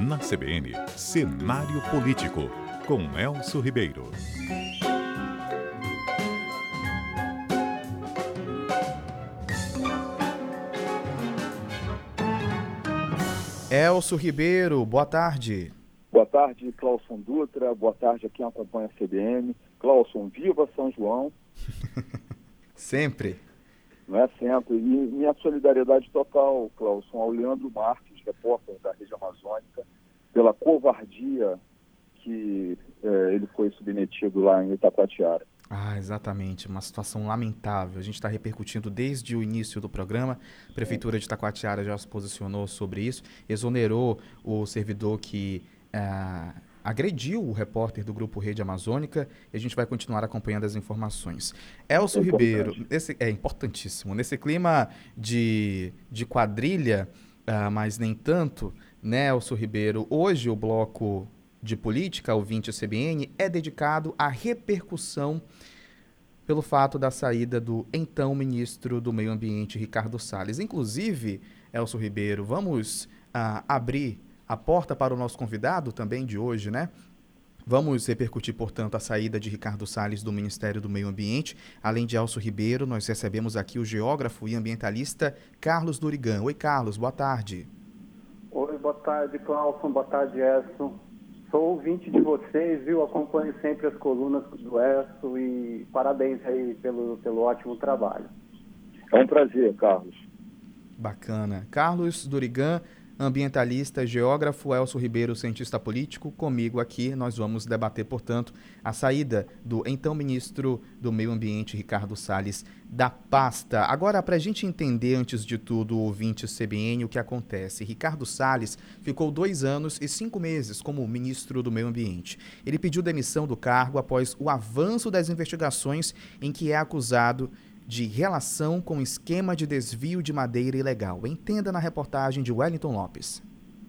Na CBN, Cenário Político, com Elcio Ribeiro. Elcio Ribeiro, boa tarde. Boa tarde, Clauson Dutra. Boa tarde a quem acompanha a CBN. Clauson, viva São João. Sempre. Não é sempre. E minha solidariedade total, Clauson, ao Leandro Marques, repórter da Rede Amazônica, pela covardia que ele foi submetido lá em Itacoatiara. Exatamente, uma situação lamentável. A gente está repercutindo desde o início do programa. A Prefeitura de Itacoatiara já se posicionou sobre isso, exonerou o servidor que agrediu o repórter do Grupo Rede Amazônica, e a gente vai continuar acompanhando as informações. Elcio Ribeiro, é importantíssimo. Nesse clima de quadrilha, mas nem tanto, né, Elcio Ribeiro, hoje o bloco de política, o 20 CBN, é dedicado à repercussão pelo fato da saída do então ministro do Meio Ambiente, Ricardo Salles. Inclusive, Elcio Ribeiro, vamos abrir a porta para o nosso convidado também de hoje, né? Vamos repercutir, portanto, a saída de Ricardo Salles do Ministério do Meio Ambiente. Além de Elcio Ribeiro, nós recebemos aqui o geógrafo e ambientalista Carlos Durigan. Oi, Carlos, boa tarde. Oi, boa tarde, Clauson, boa tarde, Elcio. Sou ouvinte de vocês, viu? Acompanho sempre as colunas do Elcio e parabéns aí pelo ótimo trabalho. É um prazer, Carlos. Bacana. Carlos Durigan, ambientalista, geógrafo, Elcio Ribeiro, cientista político. Comigo aqui nós vamos debater, portanto, a saída do então ministro do Meio Ambiente, Ricardo Salles, da pasta. Agora, para a gente entender, antes de tudo, o ouvinte CBN, o que acontece. Ricardo Salles ficou 2 anos e 5 meses como ministro do Meio Ambiente. Ele pediu demissão do cargo após o avanço das investigações em que é acusado de relação com esquema de desvio de madeira ilegal. Entenda na reportagem de Wellington Lopes.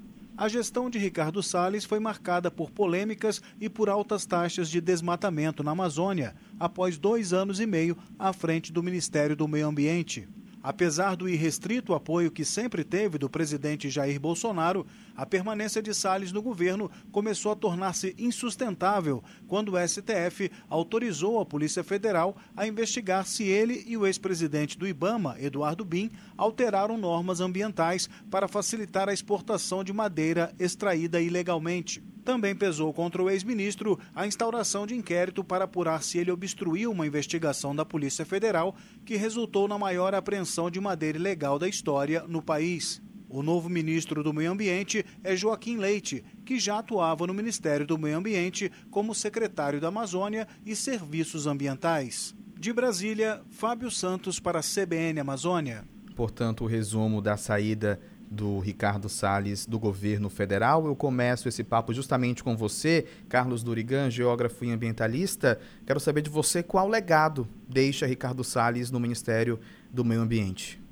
A gestão de Ricardo Salles foi marcada por polêmicas e por altas taxas de desmatamento na Amazônia, após 2 anos e meio à frente do Ministério do Meio Ambiente. Apesar do irrestrito apoio que sempre teve do presidente Jair Bolsonaro, a permanência de Salles no governo começou a tornar-se insustentável quando o STF autorizou a Polícia Federal a investigar se ele e o ex-presidente do IBAMA, Eduardo Bin, alteraram normas ambientais para facilitar a exportação de madeira extraída ilegalmente. Também pesou contra o ex-ministro a instauração de inquérito para apurar se ele obstruiu uma investigação da Polícia Federal que resultou na maior apreensão de madeira ilegal da história no país. O novo ministro do Meio Ambiente é Joaquim Leite, que já atuava no Ministério do Meio Ambiente como secretário da Amazônia e Serviços Ambientais. De Brasília, Fábio Santos para a CBN Amazônia. Portanto, o resumo da saída do Ricardo Salles do governo federal. Eu começo esse papo justamente com você, Carlos Durigan, geógrafo e ambientalista. Quero saber de você qual legado deixa Ricardo Salles no Ministério do Meio Ambiente.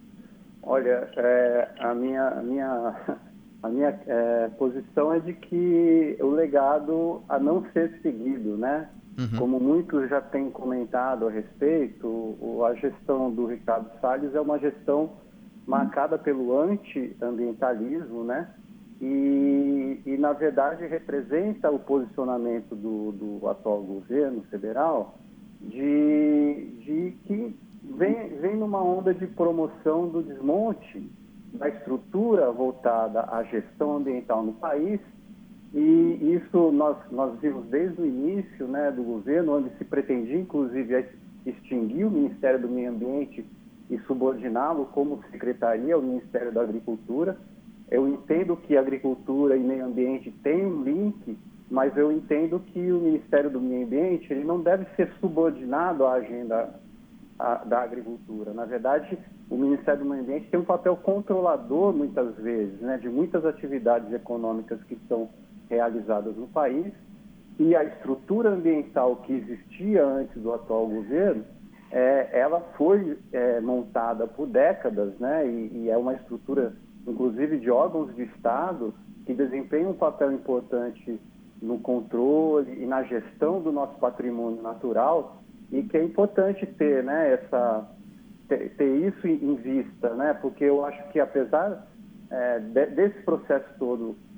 Olha, a minha posição é de que o legado a não ser seguido, né? Como muitos já têm comentado a respeito, a gestão do Ricardo Salles é uma gestão marcada pelo anti-ambientalismo, né? E, na verdade, representa o posicionamento do atual governo federal de que vem numa onda de promoção do desmonte da estrutura voltada à gestão ambiental no país, e isso nós vimos desde o início, né, do governo, onde se pretendia, inclusive, extinguir o Ministério do Meio Ambiente e subordiná-lo como secretaria ao Ministério da Agricultura. Eu entendo que agricultura e meio ambiente têm um link, mas eu entendo que o Ministério do Meio Ambiente ele não deve ser subordinado à agenda da agricultura. Na verdade, o Ministério do Meio Ambiente tem um papel controlador, muitas vezes, né, de muitas atividades econômicas que são realizadas no país, e a estrutura ambiental que existia antes do atual governo, ela foi montada por décadas, né, e é uma estrutura, inclusive, de órgãos de Estado que desempenham um papel importante no controle e na gestão do nosso patrimônio natural, e que é importante ter, né, ter isso em vista, né, porque eu acho que, apesar desse processo todo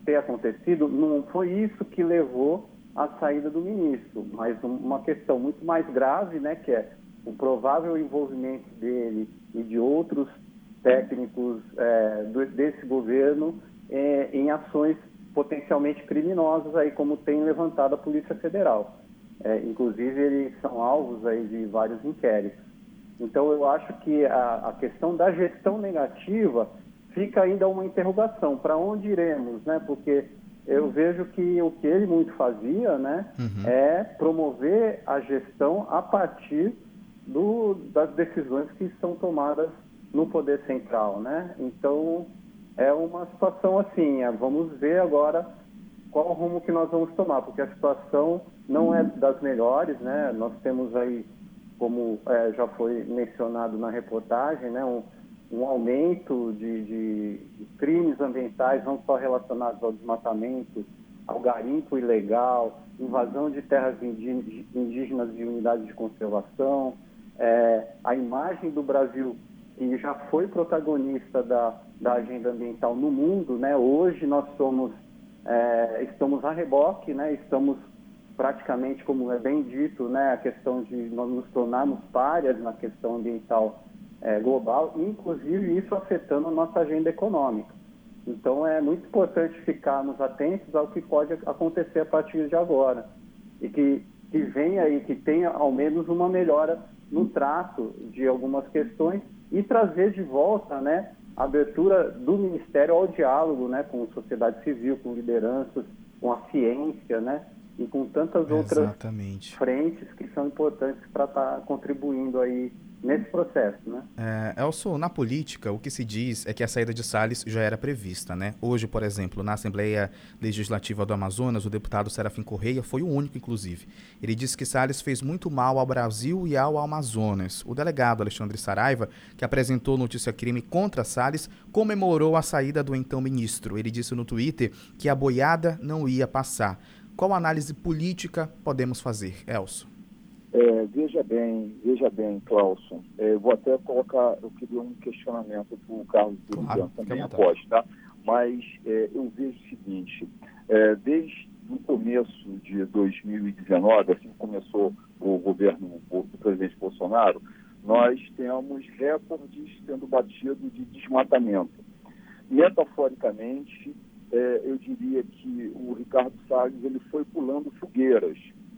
ter acontecido, não foi isso que levou à saída do ministro, mas uma questão muito mais grave, né, que é o provável envolvimento dele e de outros técnicos desse governo em ações potencialmente criminosas, aí, como tem levantado a Polícia Federal. Inclusive, eles são alvos aí de vários inquéritos. Então, eu acho que a questão da gestão negativa fica ainda uma interrogação. Para onde iremos, né? Porque eu vejo que o que ele muito fazia, né, é promover a gestão a partir das decisões que são tomadas no poder central, né? Então, é uma situação assim, vamos ver agora qual o rumo que nós vamos tomar, porque a situação não é das melhores, né? Nós temos aí, como já foi mencionado na reportagem, né, um aumento de crimes ambientais, não só relacionados ao desmatamento, ao garimpo ilegal, invasão de terras indígenas de unidades de conservação, a imagem do Brasil, que já foi protagonista da agenda ambiental no mundo, né? Hoje nós estamos a reboque, né? Estamos praticamente, como é bem dito, né, a questão de nós nos tornarmos párias na questão ambiental global, inclusive isso afetando a nossa agenda econômica. Então, é muito importante ficarmos atentos ao que pode acontecer a partir de agora e que venha aí, que tenha ao menos uma melhora no trato de algumas questões e trazer de volta, né, a abertura do Ministério ao diálogo, né, com a sociedade civil, com lideranças, com a ciência, né, e com tantas outras frentes que são importantes para estar contribuindo aí nesse processo, né? Elcio, na política, o que se diz é que a saída de Salles já era prevista, né? Hoje, por exemplo, na Assembleia Legislativa do Amazonas, o deputado Serafim Correia foi o único, inclusive. Ele disse que Salles fez muito mal ao Brasil e ao Amazonas. O delegado Alexandre Saraiva, que apresentou notícia-crime contra Salles, comemorou a saída do então ministro. Ele disse no Twitter que a boiada não ia passar. Qual análise política podemos fazer, Elcio? Veja bem, Clauson. Vou até colocar, eu queria um questionamento para o Carlos Burigan também após, tá? Mas eu vejo o seguinte, desde o começo de 2019, assim que começou o governo do presidente Bolsonaro, nós temos recordes sendo batidos de desmatamento. Metaforicamente, eu diria que o Ricardo Salles ele foi pulando fogueiras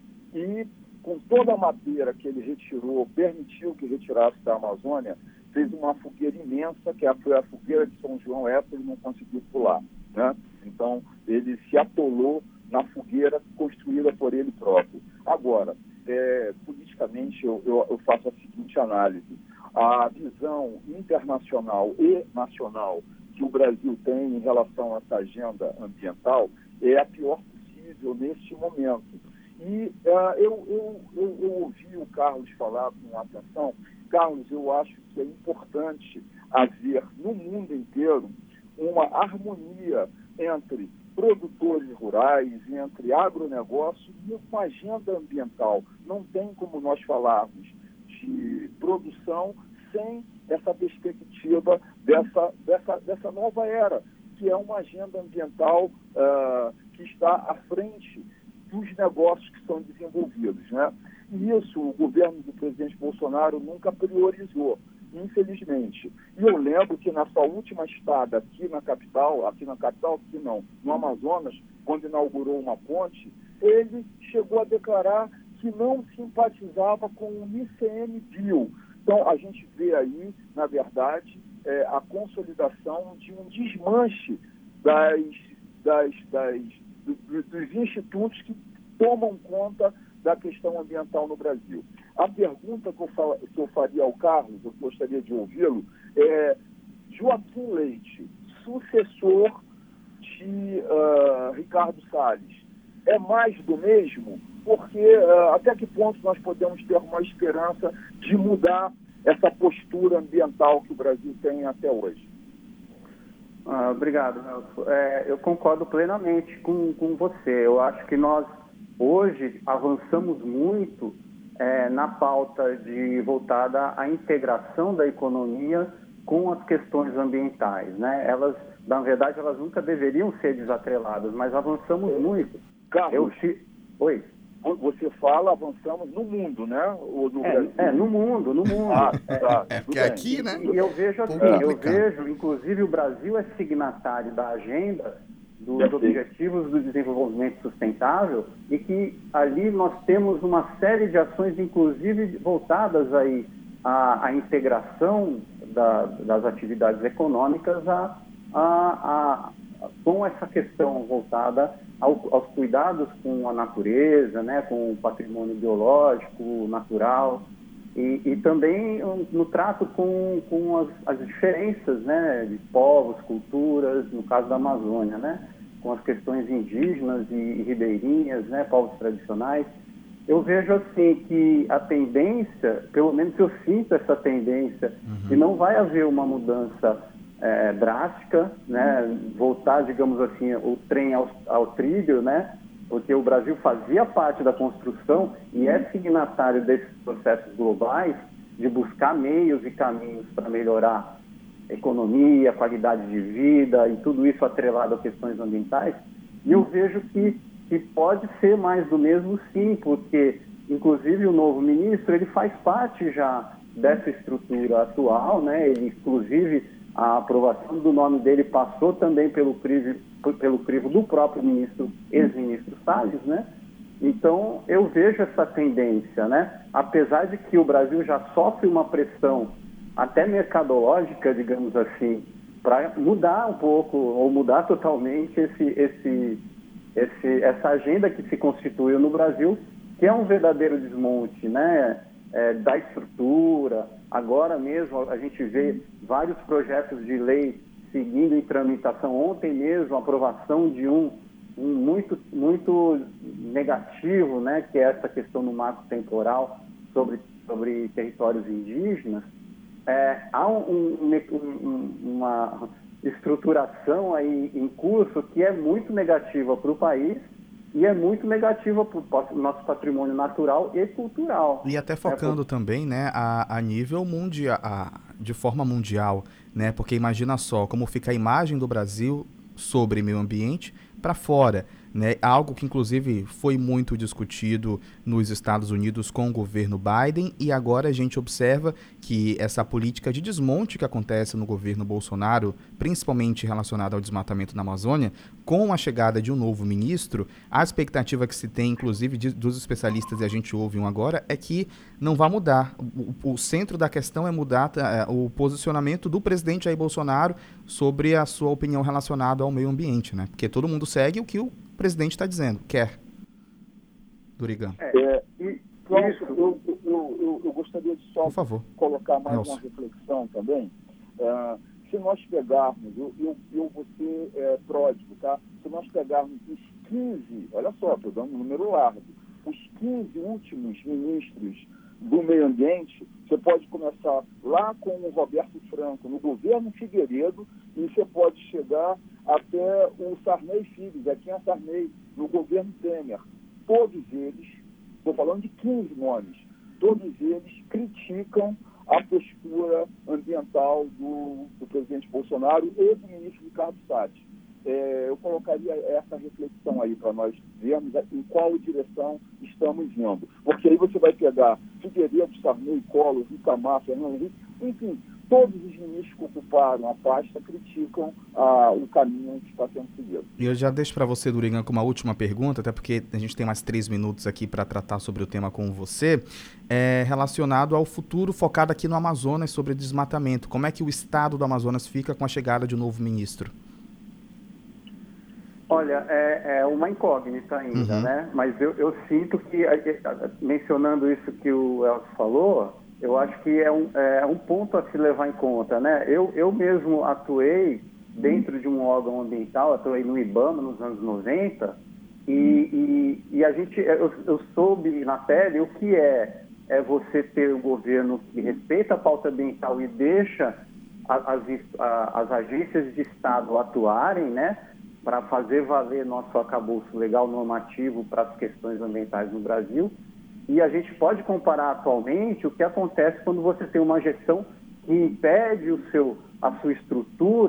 e com toda a madeira que ele retirou, permitiu que retirasse da Amazônia, fez uma fogueira imensa, que foi a fogueira de São João, essa ele não conseguiu pular, né? Então, ele se atolou na fogueira construída por ele próprio. Agora, politicamente, eu faço a seguinte análise. A visão internacional e nacional que o Brasil tem em relação a essa agenda ambiental é a pior possível neste momento. E eu ouvi o Carlos falar com atenção. Carlos, eu acho que é importante haver no mundo inteiro uma harmonia entre produtores rurais, entre agronegócio e uma agenda ambiental. Não tem como nós falarmos de produção sem essa perspectiva dessa nova era, que é uma agenda ambiental que está à frente dos negócios que são desenvolvidos, né? E isso o governo do presidente Bolsonaro nunca priorizou, infelizmente. E eu lembro que na sua última estada aqui no Amazonas, quando inaugurou uma ponte, ele chegou a declarar que não simpatizava com o ICMBio. Então, a gente vê aí, na verdade, a consolidação de um desmanche dos institutos que tomam conta da questão ambiental no Brasil. A pergunta que eu faria ao Carlos, eu gostaria de ouvi-lo, é Joaquim Leite, sucessor de Ricardo Salles, é mais do mesmo? Porque até que ponto nós podemos ter uma esperança de mudar essa postura ambiental que o Brasil tem até hoje? Obrigado, Nelson. Eu concordo plenamente com você. Eu acho que nós, hoje, avançamos muito na pauta voltada à integração da economia com as questões ambientais, né? Elas na verdade, elas nunca deveriam ser desatreladas, mas avançamos muito. Carlos, Oi? Você fala, avançamos no mundo, né? Ou no Brasil? No mundo. Tá. Porque aqui, né? E eu vejo assim, inclusive o Brasil é signatário da agenda dos Objetivos do Desenvolvimento Sustentável e que ali nós temos uma série de ações, inclusive voltadas aí à integração das atividades econômicas com essa questão voltada aos cuidados com a natureza, né, com o patrimônio biológico, natural, e também no trato com as diferenças, né, de povos, culturas, no caso da Amazônia, né, com as questões indígenas e ribeirinhas, né, povos tradicionais. Eu vejo assim que a tendência, pelo menos eu sinto essa tendência, que não vai haver uma mudança drástica, né, voltar, digamos assim, o trem ao trilho, né, porque o Brasil fazia parte da construção e é signatário desses processos globais de buscar meios e caminhos para melhorar a economia, a qualidade de vida e tudo isso atrelado a questões ambientais. E eu vejo que pode ser mais do mesmo, sim, porque inclusive o novo ministro, ele faz parte já dessa estrutura atual, né, ele inclusive a aprovação do nome dele passou também pelo crivo do próprio ex-ministro Salles, né? Então, eu vejo essa tendência, né? Apesar de que o Brasil já sofre uma pressão até mercadológica, digamos assim, para mudar um pouco ou mudar totalmente essa agenda que se constituiu no Brasil, que é um verdadeiro desmonte, né? Da estrutura. Agora mesmo a gente vê vários projetos de lei seguindo em tramitação. Ontem mesmo a aprovação de um muito negativo, né, que é essa questão no marco temporal sobre territórios indígenas. Há uma estruturação aí em curso que é muito negativa para o país e é muito negativa para o nosso patrimônio natural e cultural. E até focando também, né, a nível mundial, de forma mundial, né, porque imagina só como fica a imagem do Brasil sobre meio ambiente para fora, né, algo que inclusive foi muito discutido nos Estados Unidos com o governo Biden, e agora a gente observa que essa política de desmonte que acontece no governo Bolsonaro, principalmente relacionada ao desmatamento na Amazônia, com a chegada de um novo ministro, a expectativa que se tem, inclusive dos especialistas, e a gente ouve um agora, é que não vai mudar. O centro da questão é mudar o posicionamento do presidente Jair Bolsonaro sobre a sua opinião relacionada ao meio ambiente, né? Porque todo mundo segue o que o presidente está dizendo, quer. Durigan. Eu gostaria de só colocar mais uma reflexão também. Se nós pegarmos, eu vou ser pródigo, tá? Se nós pegarmos os 15, olha só, estou dando um número largo, os 15 últimos ministros do meio ambiente, você pode começar lá com o Roberto Franco, no governo Figueiredo, e você pode chegar até o Sarney Filho, Zequinha Sarney, no governo Temer. Todos eles, estou falando de 15 nomes, todos eles criticam a postura ambiental do presidente Bolsonaro e do ministro Ricardo Salles. Eu colocaria essa reflexão aí para nós vermos em qual direção estamos indo. Porque aí você vai pegar Figueiredo, Sarney, Collor, Itamar, Fernando Henrique, enfim, todos os ministros que ocuparam a pasta criticam o caminho que está sendo seguido. E eu já deixo para você, Durigan, com uma última pergunta, até porque a gente tem mais 3 minutos aqui para tratar sobre o tema com você, relacionado ao futuro focado aqui no Amazonas sobre desmatamento. Como é que o estado do Amazonas fica com a chegada de um novo ministro? Olha, é uma incógnita ainda, né? Mas eu sinto que, mencionando isso que o Elcio falou, eu acho que é um ponto a se levar em conta, né? Eu mesmo atuei dentro de um órgão ambiental, atuei no IBAMA nos anos 90, e eu soube na pele o que é você ter um governo que respeita a pauta ambiental e deixa as agências de Estado atuarem, né? Para fazer valer nosso arcabouço legal normativo para as questões ambientais no Brasil. E a gente pode comparar atualmente o que acontece quando você tem uma gestão que impede a sua estrutura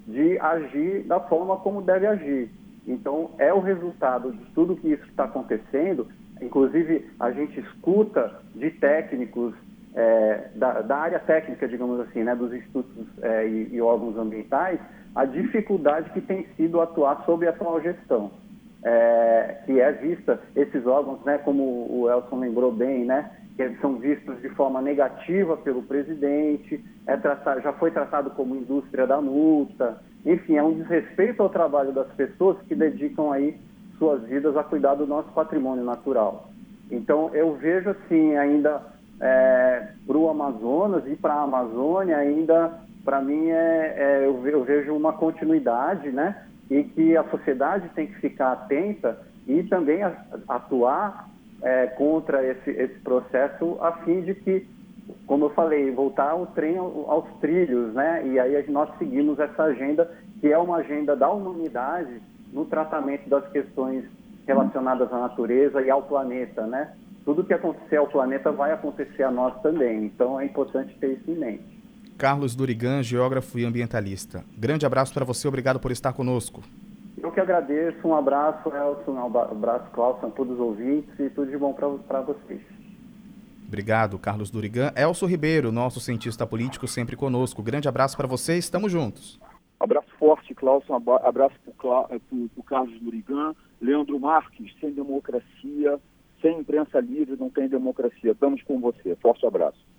de agir da forma como deve agir. Então, é o resultado de tudo que isso está acontecendo. Inclusive, a gente escuta de técnicos da área técnica, digamos assim, né, dos institutos e órgãos ambientais, a dificuldade que tem sido atuar sob a atual gestão. Que é vista, esses órgãos, né, como o Elson lembrou bem, né, que são vistos de forma negativa pelo presidente, já foi tratado como indústria da multa, enfim, é um desrespeito ao trabalho das pessoas que dedicam aí suas vidas a cuidar do nosso patrimônio natural. Então, eu vejo assim, ainda para o Amazonas e para a Amazônia, ainda, para mim, eu vejo uma continuidade, né, e que a sociedade tem que ficar atenta e também atuar contra esse processo, a fim de que, como eu falei, voltar o trem aos trilhos, né? E aí nós seguimos essa agenda, que é uma agenda da humanidade no tratamento das questões relacionadas à natureza e ao planeta, né? Tudo que acontecer ao planeta vai acontecer a nós também, então é importante ter isso em mente. Carlos Durigan, geógrafo e ambientalista. Grande abraço para você, obrigado por estar conosco. Eu que agradeço, um abraço, Elson, um abraço, Cláudio, a todos os ouvintes e tudo de bom para vocês. Obrigado, Carlos Durigan. Elson Ribeiro, nosso cientista político, sempre conosco. Grande abraço para você, estamos juntos. Abraço forte, Cláudio, abraço para o Carlos Durigan. Leandro Marques, sem democracia, sem imprensa livre não tem democracia. Estamos com você. Forte abraço.